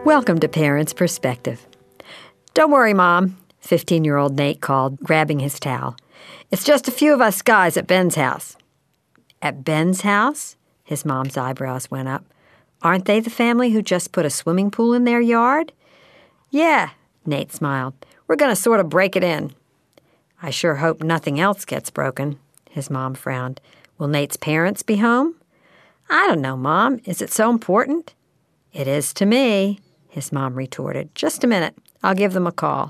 Welcome to Parents' Perspective. Don't worry, Mom, 15-year-old Nate called, grabbing his towel. It's just a few of us guys at Ben's house. At Ben's house? His mom's eyebrows went up. Aren't they the family who just put a swimming pool in their yard? Yeah, Nate smiled. We're going to sort of break it in. I sure hope nothing else gets broken, his mom frowned. Will Nate's parents be home? I don't know, Mom. Is it so important? It is to me, his mom retorted. Just a minute. I'll give them a call.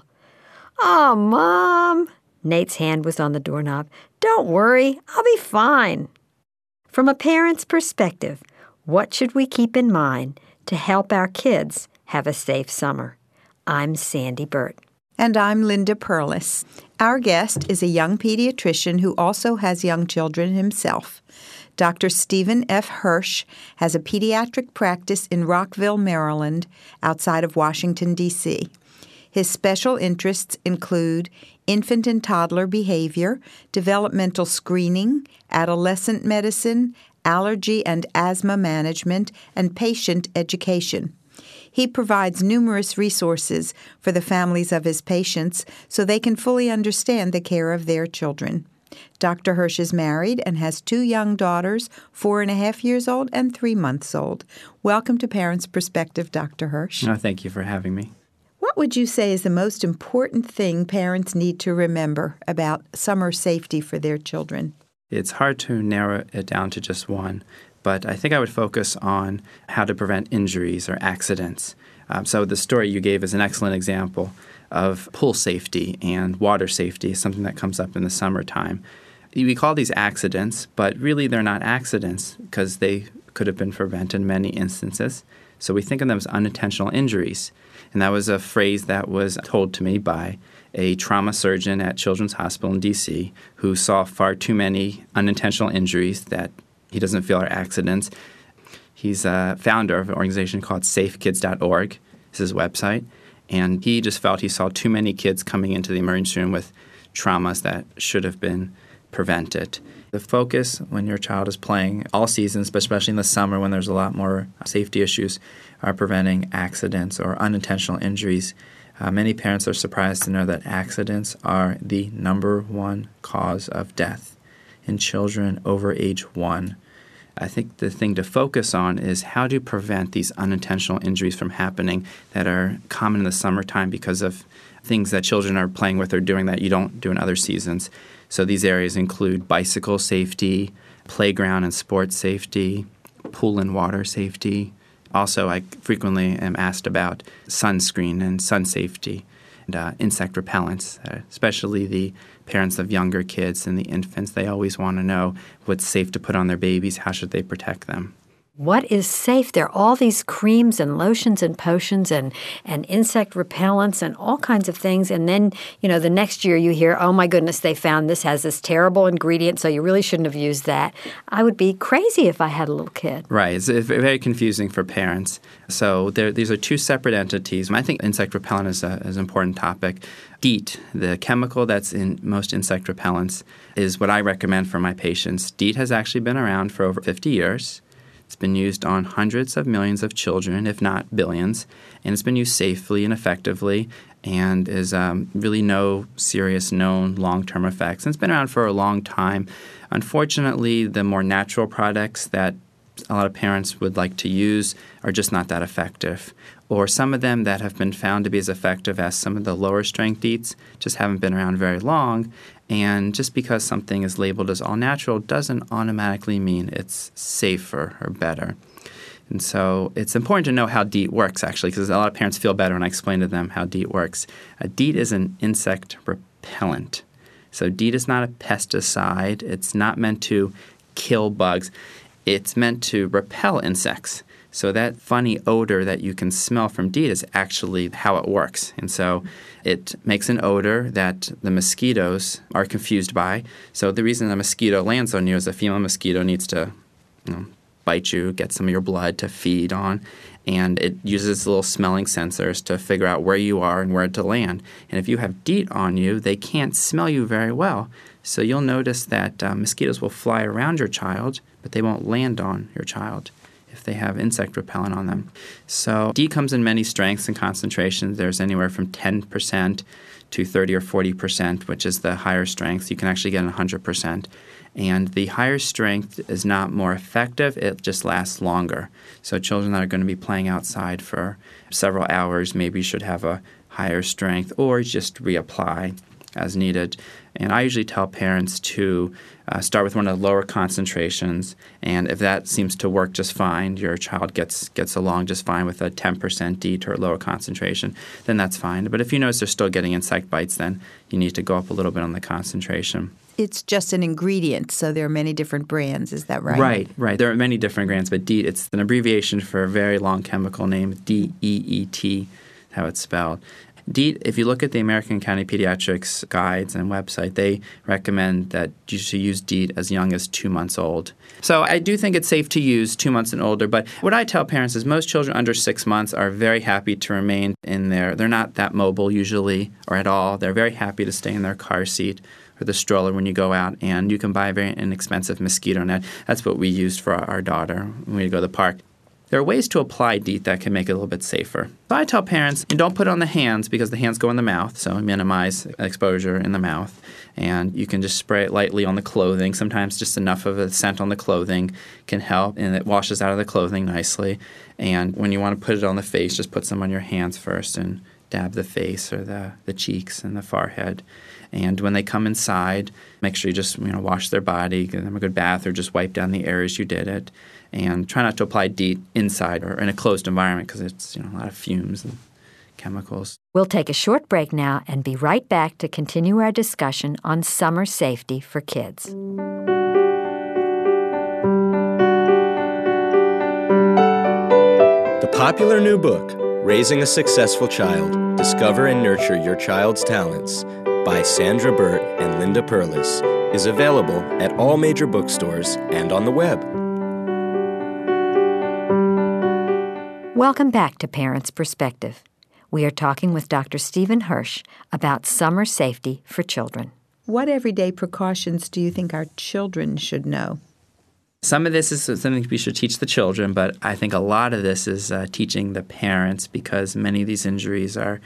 Oh, Mom. Nate's hand was on the doorknob. Don't worry. I'll be fine. From a parent's perspective, what should we keep in mind to help our kids have a safe summer? I'm Sandy Burt. And I'm Linda Perlis. Our guest is a young pediatrician who also has young children himself. Dr. Stephen F. Hirsch has a pediatric practice in Rockville, Maryland, outside of Washington, D.C. His special interests include infant and toddler behavior, developmental screening, adolescent medicine, allergy and asthma management, and patient education. He provides numerous resources for the families of his patients so they can fully understand the care of their children. Dr. Hirsch is married and has 2 young daughters, 4.5 years old and 3 months old. Welcome to Parents' Perspective, Dr. Hirsch. No, thank you for having me. What would you say is the most important thing parents need to remember about summer safety for their children? It's hard to narrow it down to just one, but I think I would focus on how to prevent injuries or accidents. So the story you gave is an excellent example of pool safety and water safety, something that comes up in the summertime. We call these accidents, but really they're not accidents because they could have been prevented in many instances. So we think of them as unintentional injuries. And that was a phrase that was told to me by a trauma surgeon at Children's Hospital in D.C. who saw far too many unintentional injuries that he doesn't feel are accidents. He's a founder of an organization called safekids.org. This is his website. And he just felt he saw too many kids coming into the emergency room with traumas that should have been prevented. The focus when your child is playing all seasons, but especially in the summer when there's a lot more safety issues, are preventing accidents or unintentional injuries. Many parents are surprised to know that accidents are the number one cause of death in children over age 1. I think the thing to focus on is how to prevent these unintentional injuries from happening that are common in the summertime because of things that children are playing with or doing that you don't do in other seasons. So these areas include bicycle safety, playground and sports safety, pool and water safety. Also, I frequently am asked about sunscreen and sun safety and insect repellents, especially the parents of younger kids and the infants. They always want to know what's safe to put on their babies, how should they protect them. What is safe? There are all these creams and lotions and potions and insect repellents and all kinds of things. And then, the next year you hear, oh, my goodness, they found this has this terrible ingredient, so you really shouldn't have used that. I would be crazy if I had a little kid. Right. It's very confusing for parents. So these are 2 separate entities. I think insect repellent is an important topic. DEET, the chemical that's in most insect repellents, is what I recommend for my patients. DEET has actually been around for over 50 years. It's been used on hundreds of millions of children, if not billions, and it's been used safely and effectively and is really no serious known long-term effects. And it's been around for a long time. Unfortunately, the more natural products that a lot of parents would like to use are just not that effective. Or some of them that have been found to be as effective as some of the lower strength DEETs just haven't been around very long. And just because something is labeled as all natural doesn't automatically mean it's safer or better. And so it's important to know how DEET works, actually, because a lot of parents feel better when I explain to them how DEET works. DEET is an insect repellent. So DEET is not a pesticide. It's not meant to kill bugs. It's meant to repel insects. So that funny odor that you can smell from DEET is actually how it works. And so it makes an odor that the mosquitoes are confused by. So the reason a mosquito lands on you is a female mosquito needs to bite you, get some of your blood to feed on. And it uses little smelling sensors to figure out where you are and where to land. And if you have DEET on you, they can't smell you very well. So you'll notice that mosquitoes will fly around your child, but they won't land on your child. if they have insect repellent on them. So DEET comes in many strengths and concentrations. There's anywhere from 10% to 30 or 40%, which is the higher strength. You can actually get 100%. And the higher strength is not more effective, it just lasts longer. So children that are going to be playing outside for several hours maybe should have a higher strength or just reapply as needed. And I usually tell parents to start with one of the lower concentrations, and if that seems to work just fine, your child gets along just fine with a 10% DEET or lower concentration, then that's fine. But if you notice they're still getting insect bites, then you need to go up a little bit on the concentration. It's just an ingredient, so there are many different brands. Is that right? Right. There are many different brands, but DEET, it's an abbreviation for a very long chemical name, DEET, how it's spelled. DEET, if you look at the American Academy of Pediatrics guides and website, they recommend that you should use DEET as young as 2 months old. So I do think it's safe to use 2 months and older, but what I tell parents is most children under 6 months are very happy to remain in they're not that mobile usually or at all. They're very happy to stay in their car seat or the stroller when you go out, and you can buy a very inexpensive mosquito net. That's what we used for our daughter when we go to the park. There are ways to apply DEET that can make it a little bit safer. So I tell parents, don't put it on the hands because the hands go in the mouth, so minimize exposure in the mouth. And you can just spray it lightly on the clothing. Sometimes just enough of a scent on the clothing can help, and it washes out of the clothing nicely. And when you want to put it on the face, just put some on your hands first and dab the face or the cheeks and the forehead. And when they come inside, make sure you just wash their body, give them a good bath, or just wipe down the areas you did it. And try not to apply DEET inside or in a closed environment because it's a lot of fumes and chemicals. We'll take a short break now and be right back to continue our discussion on summer safety for kids. The popular new book, Raising a Successful Child, Discover and Nurture Your Child's Talents, by Sandra Burt and Linda Perlis, is available at all major bookstores and on the web. Welcome back to Parents' Perspective. We are talking with Dr. Stephen Hirsch about summer safety for children. What everyday precautions do you think our children should know? Some of this is something we should teach the children, but I think a lot of this is teaching the parents because many of these injuries are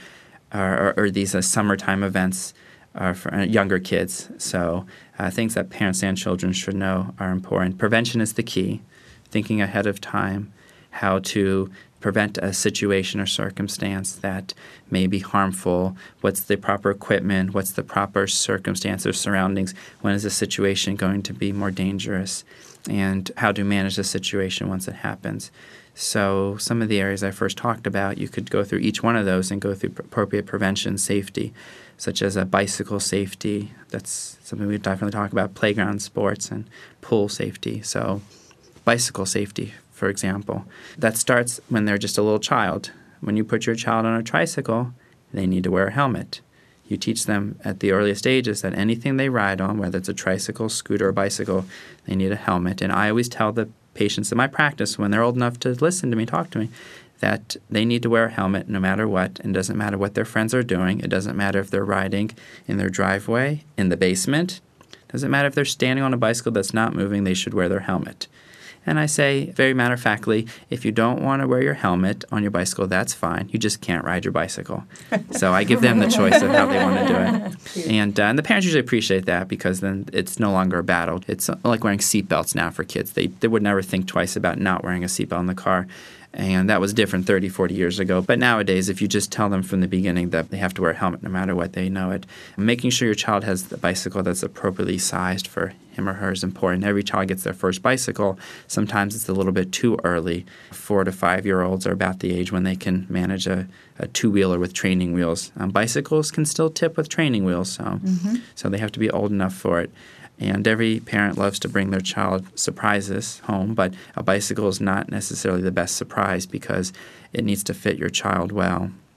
these summertime events are for younger kids. So things that parents and children should know are important. Prevention is the key, thinking ahead of time, how to prevent a situation or circumstance that may be harmful, what's the proper equipment, what's the proper circumstance or surroundings, when is the situation going to be more dangerous, and how to manage the situation once it happens. So some of the areas I first talked about, you could go through each one of those and go through appropriate prevention safety, such as a bicycle safety. That's something we definitely talk about, playground sports and pool safety. So bicycle safety, for example. That starts when they're just a little child. When you put your child on a tricycle, they need to wear a helmet. You teach them at the earliest ages that anything they ride on, whether it's a tricycle, scooter, or bicycle, they need a helmet. And I always tell the patients in my practice, when they're old enough to listen to me, talk to me, that they need to wear a helmet no matter what. And it doesn't matter what their friends are doing. It doesn't matter if they're riding in their driveway, in the basement. It doesn't matter if they're standing on a bicycle that's not moving, they should wear their helmet. And I say, very matter-of-factly, if you don't want to wear your helmet on your bicycle, that's fine. You just can't ride your bicycle. So I give them the choice of how they want to do it. And the parents usually appreciate that because then it's no longer a battle. It's like wearing seatbelts now for kids. They would never think twice about not wearing a seatbelt in the car. And that was different 30, 40 years ago. But nowadays, if you just tell them from the beginning that they have to wear a helmet no matter what, they know it. Making sure your child has the bicycle that's appropriately sized for him or her is important. Every child gets their first bicycle. Sometimes it's a little bit too early. 4 to 5-year-olds are about the age when they can manage a two-wheeler with training wheels. Bicycles can still tip with training wheels, so they have to be old enough for it. And every parent loves to bring their child surprises home, but a bicycle is not necessarily the best surprise because it needs to fit your child well.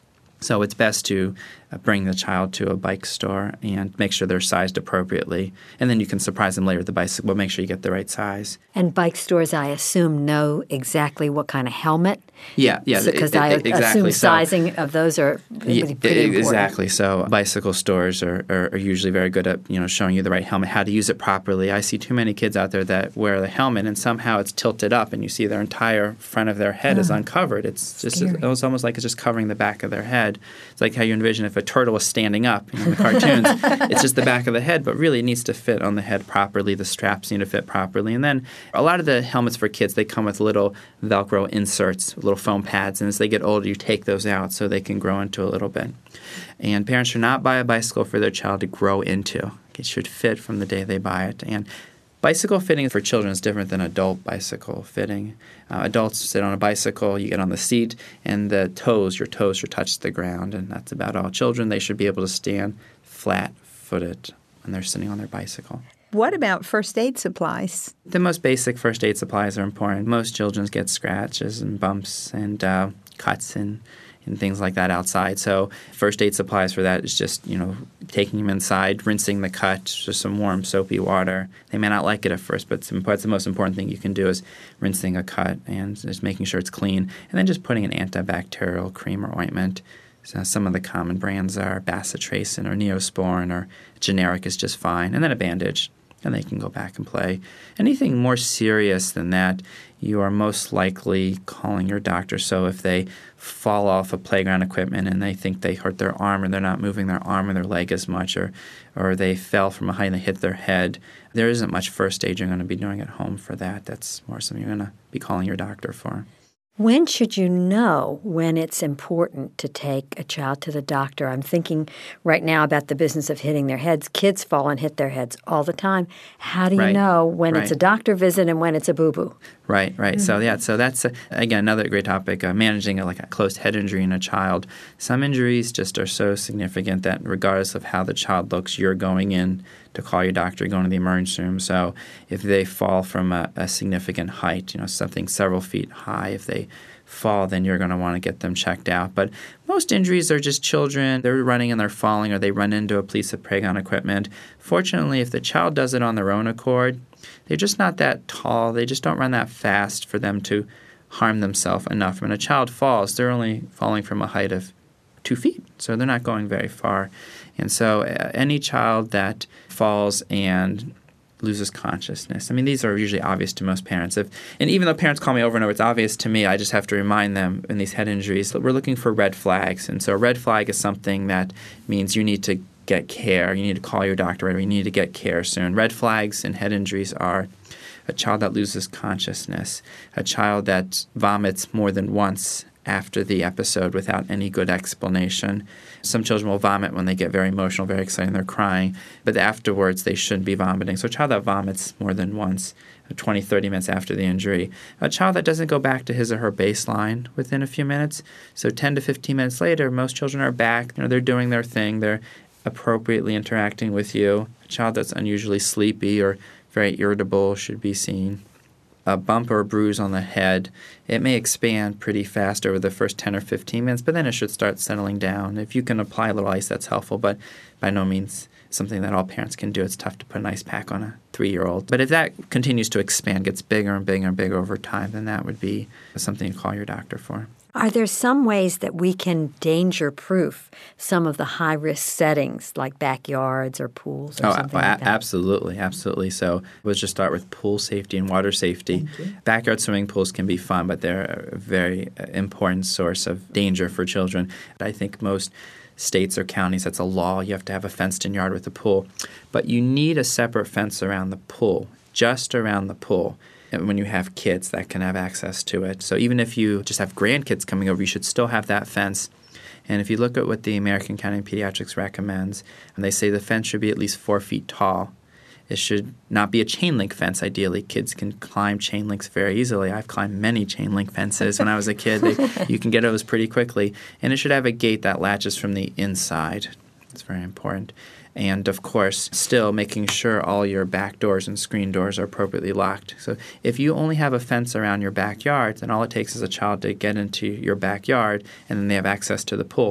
So it's best to bring the child to a bike store and make sure they're sized appropriately. And then you can surprise them later with the bicycle, but make sure you get the right size. And bike stores, I assume, know exactly what kind of helmet. Yeah. Because I assume sizing of those are pretty important. Exactly. So bicycle stores are usually very good at showing you the right helmet, how to use it properly. I see too many kids out there that wear the helmet and somehow it's tilted up and you see their entire front of their head is uncovered. It's just it's almost like it's just covering the back of their head. It's like how you envision if a turtle was standing up in the cartoons. It's just the back of the head, but really it needs to fit on the head properly. The straps need to fit properly. And then a lot of the helmets for kids, they come with little Velcro inserts, little foam pads, and as they get older, you take those out so they can grow into a little bit. And parents should not buy a bicycle for their child to grow into. It should fit from the day they buy it. And bicycle fitting for children is different than adult bicycle fitting. Adults sit on a bicycle, you get on the seat, and your toes should touch the ground, and that's about all. Children, they should be able to stand flat-footed when they're sitting on their bicycle. What about first aid supplies? The most basic first aid supplies are important. Most children get scratches and bumps and cuts and things like that outside. So first aid supplies for that is just, taking them inside, rinsing the cut, just some warm soapy water. They may not like it at first, but that's the most important thing you can do is rinsing a cut and just making sure it's clean. And then just putting an antibacterial cream or ointment. So some of the common brands are Bacitracin or Neosporin, or generic is just fine. And then a bandage. And they can go back and play. Anything more serious than that, you are most likely calling your doctor. So if they fall off of playground equipment and they think they hurt their arm or they're not moving their arm or their leg as much, or they fell from a height and they hit their head, there isn't much first aid you're going to be doing at home for that. That's more something you're going to be calling your doctor for. When should you know when it's important to take a child to the doctor? I'm thinking right now about the business of hitting their heads. Kids fall and hit their heads all the time. How do you know when it's a doctor visit and when it's a boo-boo? Right. Mm-hmm. So that's, again, another great topic, managing a closed head injury in a child. Some injuries just are so significant that regardless of how the child looks, you're going in to call your doctor, going to the emergency room. So if they fall from a significant height, something several feet high, if they fall, then you're going to want to get them checked out. But most injuries are just children. They're running and they're falling, or they run into a piece of playground equipment. Fortunately, if the child does it on their own accord, they're just not that tall. They just don't run that fast for them to harm themselves enough. When a child falls, they're only falling from a height of 2 feet, so they're not going very far. And so any child that falls and loses consciousness, these are usually obvious to most parents. And even though parents call me over and over, it's obvious to me, I just have to remind them in these head injuries that we're looking for red flags. And so a red flag is something that means you need to get care. You need to call your doctor right away. You need to get care soon. Red flags in head injuries are a child that loses consciousness, a child that vomits more than once after the episode without any good explanation. Some children will vomit when they get very emotional, very excited, they're crying, but afterwards they shouldn't be vomiting. So a child that vomits more than once, 20, 30 minutes after the injury. A child that doesn't go back to his or her baseline within a few minutes. So 10 to 15 minutes later, most children are back. They're doing their thing. They're appropriately interacting with you. A child that's unusually sleepy or very irritable should be seen. A bump or a bruise on the head, it may expand pretty fast over the first 10 or 15 minutes, but then it should start settling down. If you can apply a little ice, that's helpful, but by no means something that all parents can do. It's tough to put an ice pack on a 3-year-old. But if that continues to expand, gets bigger and bigger and bigger over time, then that would be something to call your doctor for. Are there some ways that we can danger-proof some of the high-risk settings like backyards or pools or something like that? Absolutely. So let's just start with pool safety and water safety. Backyard swimming pools can be fun, but they're a very important source of danger for children. I think most states or counties, that's a law. You have to have a fenced-in yard with a pool. But you need a separate fence around the pool, just around the pool. When you have kids that can have access to it. So even if you just have grandkids coming over, you should still have that fence. And if you look at what the American Academy of Pediatrics recommends, and they say the fence should be at least 4 feet tall. It should not be a chain link fence, ideally. Kids can climb chain links very easily. I've climbed many chain link fences when I was a kid. You can get those pretty quickly. And it should have a gate that latches from the inside. It's very important. And, of course, still making sure all your back doors and screen doors are appropriately locked. So if you only have a fence around your backyard, then all it takes is a child to get into your backyard, and then they have access to the pool.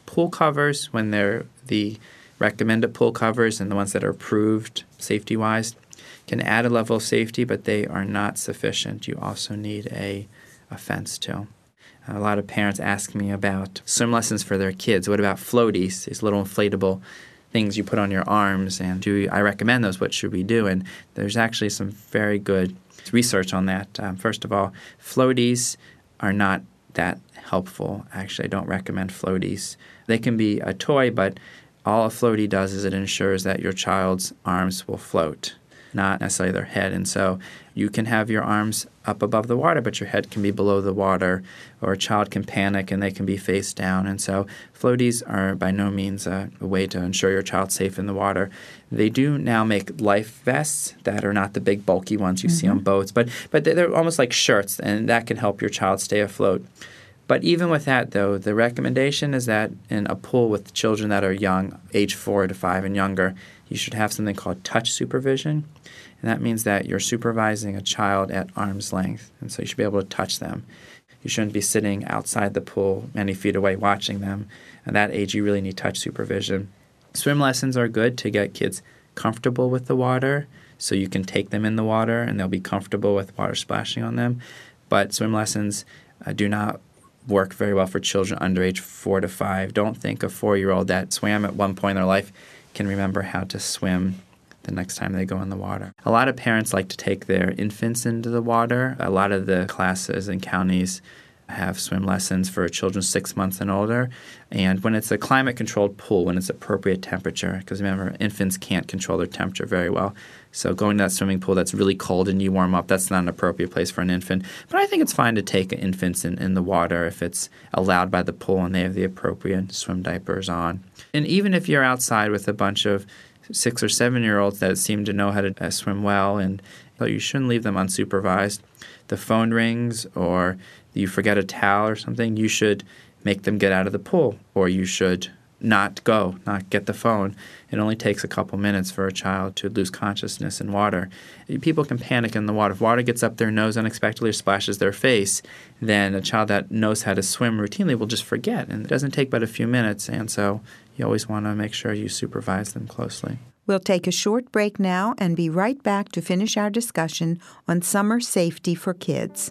Pool covers, when they're the recommended pool covers and the ones that are approved safety-wise, can add a level of safety, but they are not sufficient. You also need a fence too. A lot of parents ask me about swim lessons for their kids. What about floaties, these little inflatable things you put on your arms? And do I recommend those? What should we do? And there's actually some very good research on that. First of all, floaties are not that helpful. Actually, I don't recommend floaties. They can be a toy, but all a floaty does is it ensures that your child's arms will float, not necessarily their head. And so you can have your arms up above the water, but your head can be below the water, or a child can panic and they can be face down. And so floaties are by no means a way to ensure your child's safe in the water. They do now make life vests that are not the big bulky ones you see on boats, but they're almost like shirts, and that can help your child stay afloat. But even with that, though, the recommendation is that in a pool with children that are young, age 4 to 5 and younger, you should have something called touch supervision. And that means that you're supervising a child at arm's length, and so you should be able to touch them. You shouldn't be sitting outside the pool many feet away watching them. At that age, you really need touch supervision. Swim lessons are good to get kids comfortable with the water, so you can take them in the water and they'll be comfortable with water splashing on them. But swim lessons do not work very well for children under age 4 to 5. Don't think a 4-year-old that swam at one point in their life can remember how to swim the next time they go in the water. A lot of parents like to take their infants into the water. A lot of the classes in counties have swim lessons for children 6 months and older. And when it's a climate-controlled pool, when it's appropriate temperature, because remember, infants can't control their temperature very well. So going to that swimming pool that's really cold and you warm up, that's not an appropriate place for an infant. But I think it's fine to take infants in the water if it's allowed by the pool and they have the appropriate swim diapers on. And even if you're outside with a bunch of 6 or 7-year-olds that seem to know how to swim well, and you shouldn't leave them unsupervised. The phone rings or you forget a towel or something, you should make them get out of the pool, or you should not get the phone. It only takes a couple minutes for a child to lose consciousness in water. People can panic in the water. If water gets up their nose unexpectedly or splashes their face, then a child that knows how to swim routinely will just forget, and it doesn't take but a few minutes, and so you always want to make sure you supervise them closely. We'll take a short break now and be right back to finish our discussion on summer safety for kids.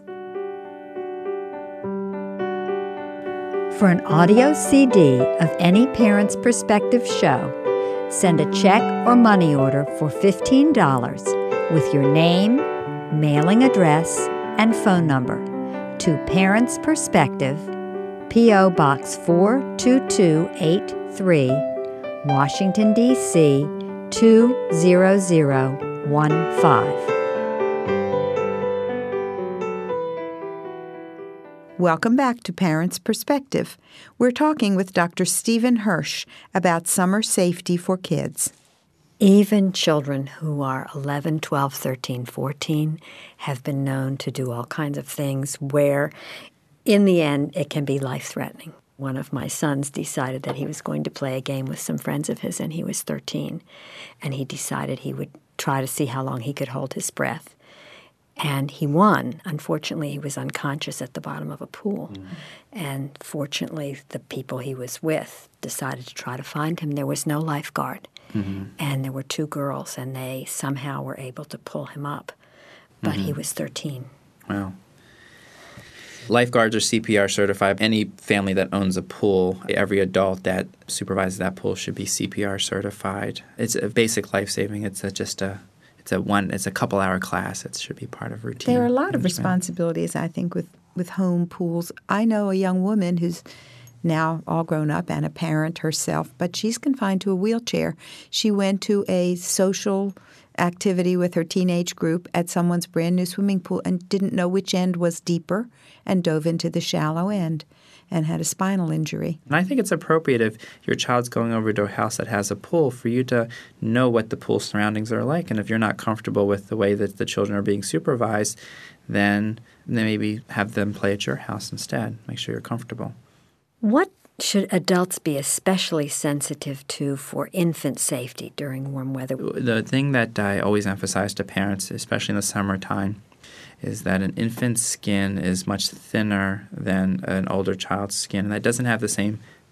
For an audio CD of any Parent's Perspective show, send a check or money order for $15 with your name, mailing address, and phone number to Parent's Perspective, P.O. Box 42283, Washington, D.C., 20015. Welcome back to Parents' Perspective. We're talking with Dr. Stephen Hirsch about summer safety for kids. Even children who are 11, 12, 13, 14 have been known to do all kinds of things where, in the end, it can be life-threatening. One of my sons decided that he was going to play a game with some friends of his, and he was 13. And he decided he would try to see how long he could hold his breath. And he won. Unfortunately, he was unconscious at the bottom of a pool. And fortunately, the people he was with decided to try to find him. There was no lifeguard. And there were 2 girls, and they somehow were able to pull him up. But he was 13. Wow. Lifeguards are CPR certified. Any family that owns a pool, every adult that supervises that pool should be CPR certified. It's a basic life-saving. It's a couple-hour class. It should be part of routine. There are a lot of responsibilities, I think, with home pools. I know a young woman who's now all grown up and a parent herself, but she's confined to a wheelchair. She went to a social activity with her teenage group at someone's brand new swimming pool and didn't know which end was deeper and dove into the shallow end and had a spinal injury. And I think it's appropriate if your child's going over to a house that has a pool for you to know what the pool surroundings are like. And if you're not comfortable with the way that the children are being supervised, then maybe have them play at your house instead. Make sure you're comfortable. What should adults be especially sensitive to for infant safety during warm weather? The thing that I always emphasize to parents, especially in the summertime, is that an infant's skin is much thinner than an older child's skin. And that doesn't have the same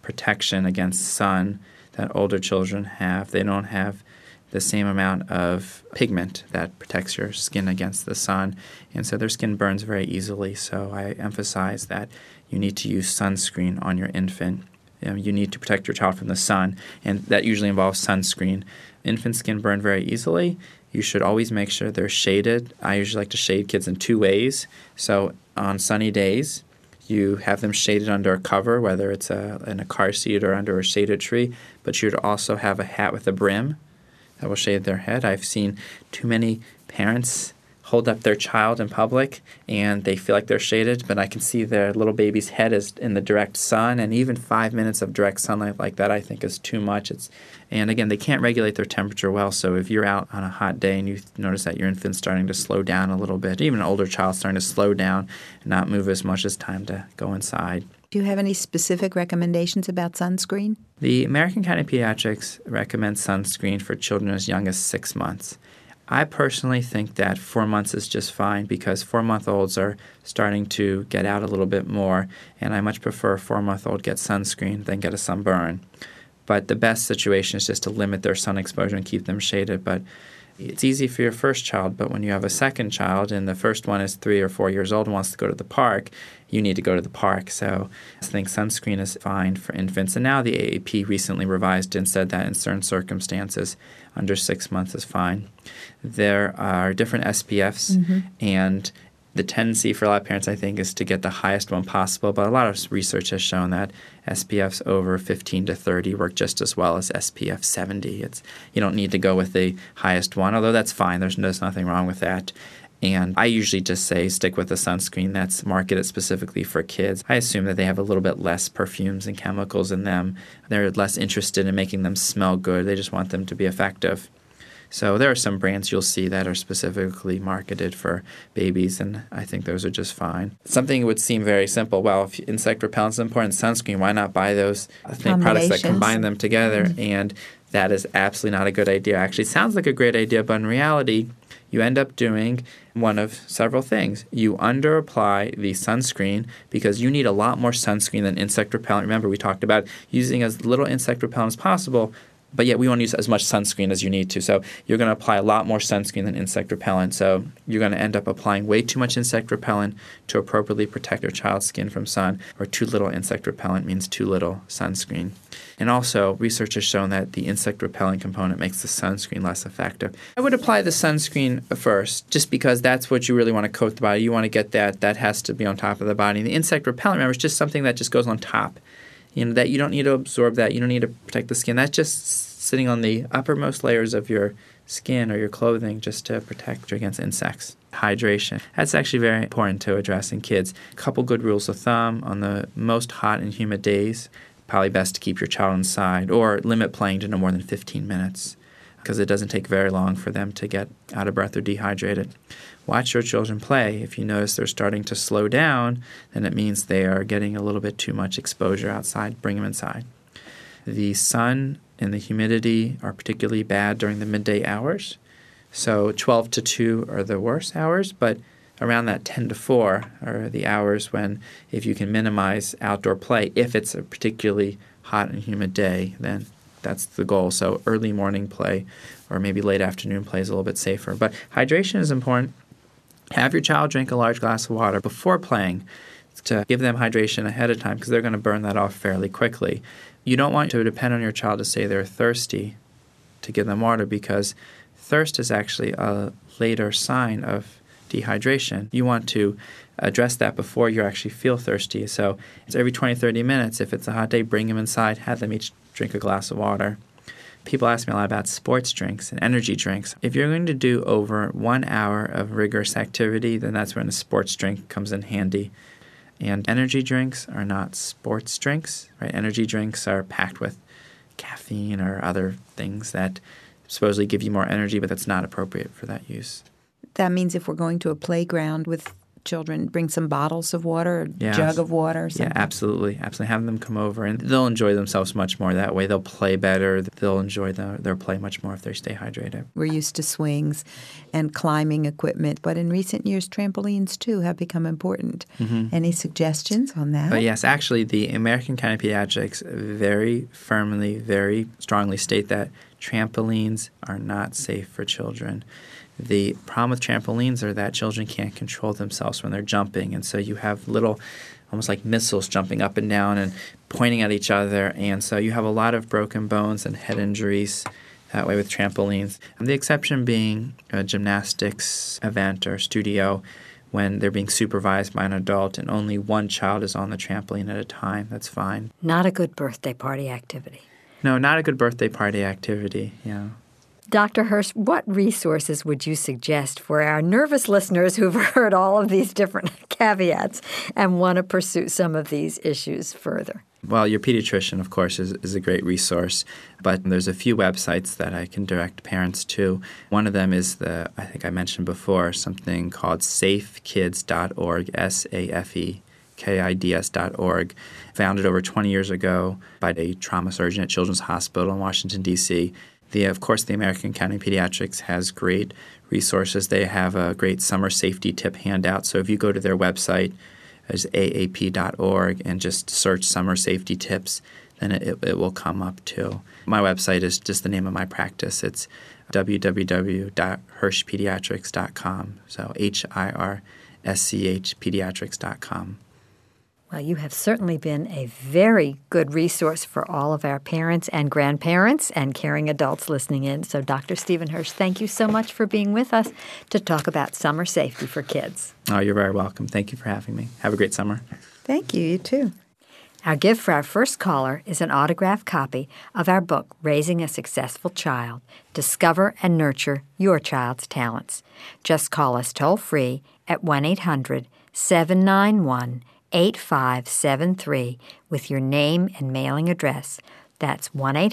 protection against sun that older children have. They don't have the same amount of pigment that protects your skin against the sun, and so their skin burns very easily. So I emphasize that you need to use sunscreen on your infant. You need to protect your child from the sun, and that usually involves sunscreen. Infant skin burn very easily. You should always make sure they're shaded. I usually like to shade kids in 2 ways. So on sunny days, you have them shaded under a cover, whether it's in a car seat or under a shaded tree, but you'd also have a hat with a brim that will shade their head. I've seen too many parents hold up their child in public and they feel like they're shaded, but I can see their little baby's head is in the direct sun, and even 5 minutes of direct sunlight like that I think is too much. And again, they can't regulate their temperature well, so if you're out on a hot day and you notice that your infant's starting to slow down a little bit, even an older child starting to slow down and not move as much, it's time to go inside. Do you have any specific recommendations about sunscreen? The American Academy of Pediatrics recommends sunscreen for children as young as 6 months. I personally think that 4 months is just fine because 4-month-olds are starting to get out a little bit more, and I much prefer a 4-month-old get sunscreen than get a sunburn. But the best situation is just to limit their sun exposure and keep them shaded. But it's easy for your first child, but when you have a second child and the first one is 3 or 4 years old and wants to go to the park, you need to go to the park. So I think sunscreen is fine for infants. And now the AAP recently revised and said that in certain circumstances, under 6 months is fine. There are different SPFs, and the tendency for a lot of parents, I think, is to get the highest one possible. But a lot of research has shown that SPFs over 15 to 30 work just as well as SPF 70. You don't need to go with the highest one, although that's fine. There's nothing wrong with that. And I usually just say stick with a sunscreen that's marketed specifically for kids. I assume that they have a little bit less perfumes and chemicals in them. They're less interested in making them smell good. They just want them to be effective. So there are some brands you'll see that are specifically marketed for babies, and I think those are just fine. Something would seem very simple. Well, if insect repellent is important, sunscreen, why not buy those products that combine them together? And that is absolutely not a good idea. Actually, it sounds like a great idea, but in reality, you end up doing one of several things. You underapply the sunscreen because you need a lot more sunscreen than insect repellent. Remember, we talked about using as little insect repellent as possible, but yet we want to use as much sunscreen as you need to. So you're going to apply a lot more sunscreen than insect repellent. So you're going to end up applying way too much insect repellent to appropriately protect your child's skin from sun, or too little insect repellent means too little sunscreen. And also, research has shown that the insect repellent component makes the sunscreen less effective. I would apply the sunscreen first, just because that's what you really want to coat the body. You want to get that has to be on top of the body. And the insect repellent, remember, is just something that just goes on top. That you don't need to absorb that. You don't need to protect the skin. That's just sitting on the uppermost layers of your skin or your clothing just to protect you against insects. Hydration. That's actually very important to address in kids. A couple good rules of thumb: on the most hot and humid days, probably best to keep your child inside or limit playing to no more than 15 minutes because it doesn't take very long for them to get out of breath or dehydrated. Watch your children play. If you notice they're starting to slow down, then it means they are getting a little bit too much exposure outside. Bring them inside. The sun and the humidity are particularly bad during the midday hours. So 12 to 2 are the worst hours, but around that 10 to 4 are the hours when, if you can minimize outdoor play, if it's a particularly hot and humid day, then that's the goal. So early morning play or maybe late afternoon play is a little bit safer. But hydration is important. Have your child drink a large glass of water before playing to give them hydration ahead of time because they're going to burn that off fairly quickly. You don't want to depend on your child to say they're thirsty to give them water because thirst is actually a later sign of dehydration. You want to address that before you actually feel thirsty. So it's every 20, 30 minutes. If it's a hot day, bring them inside, have them each drink a glass of water. People ask me a lot about sports drinks and energy drinks. If you're going to do over 1 hour of rigorous activity, then that's when a sports drink comes in handy. And energy drinks are not sports drinks, right? Energy drinks are packed with caffeine or other things that supposedly give you more energy, but that's not appropriate for that use. That means if we're going to a playground with children bring some bottles of water, a Yes. jug of water or something? Yeah, absolutely. Absolutely. Have them come over, and they'll enjoy themselves much more that way. They'll play better. They'll enjoy their play much more if they stay hydrated. We're used to swings and climbing equipment, but in recent years, trampolines too have become important. Any suggestions on that? But yes, actually, the American Academy of Pediatrics very firmly, very strongly state that trampolines are not safe for children. The problem with trampolines are that children can't control themselves when they're jumping, and so you have little, almost like missiles jumping up and down and pointing at each other, and so you have a lot of broken bones and head injuries that way with trampolines. And the exception being a gymnastics event or studio when they're being supervised by an adult and only one child is on the trampoline at a time. That's fine. Not a good birthday party activity. No, not a good birthday party activity, yeah. Dr. Hirsch, what resources would you suggest for our nervous listeners who've heard all of these different caveats and want to pursue some of these issues further? Well, your pediatrician, of course, is a great resource, but there's a few websites that I can direct parents to. One of them is I think I mentioned before, something called safekids.org, SAFEKIDS.org, founded over 20 years ago by a trauma surgeon at Children's Hospital in Washington, D.C. Of course, the American Academy of Pediatrics has great resources. They have a great summer safety tip handout. So if you go to their website, it's aap.org, and just search summer safety tips, then it will come up too. My website is just the name of my practice. It's www.hirschpediatrics.com. So HIRSCH pediatrics.com. Well, you have certainly been a very good resource for all of our parents and grandparents and caring adults listening in. So, Dr. Stephen Hirsch, thank you so much for being with us to talk about summer safety for kids. Oh, you're very welcome. Thank you for having me. Have a great summer. Thank you. You too. Our gift for our first caller is an autographed copy of our book, Raising a Successful Child. Discover and Nurture Your Child's Talents. Just call us toll-free at 1-800-791-8573 with your name and mailing address. That's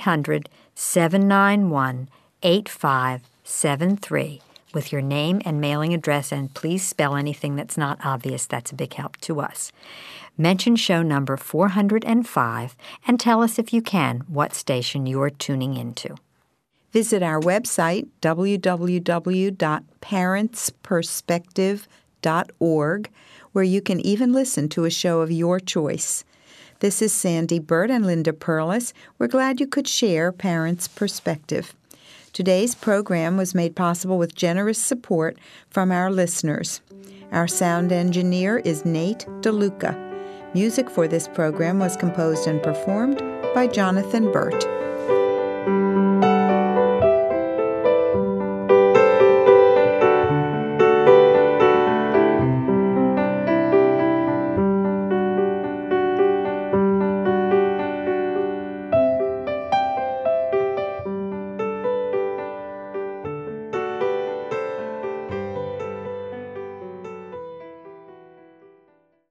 1-800-791-8573 with your name and mailing address, and please spell anything that's not obvious. That's a big help to us. Mention show number 405 and tell us, if you can, what station you're tuning into. Visit our website, www.parentsperspective.org, where you can even listen to a show of your choice. This is Sandy Burt and Linda Perlis. We're glad you could share Parents' Perspective. Today's program was made possible with generous support from our listeners. Our sound engineer is Nate DeLuca. Music for this program was composed and performed by Jonathan Burt.